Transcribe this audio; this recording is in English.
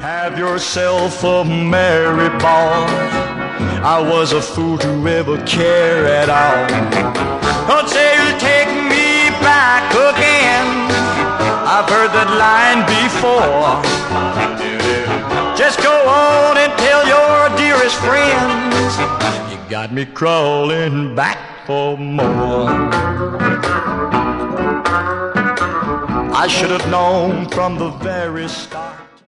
Have yourself a merry ball. I was a fool to ever care at all. Don't say you'll take me back again. I've heard that line before. Just go on and tell your dearest friends you got me crawling back for more. I should have known from the very start.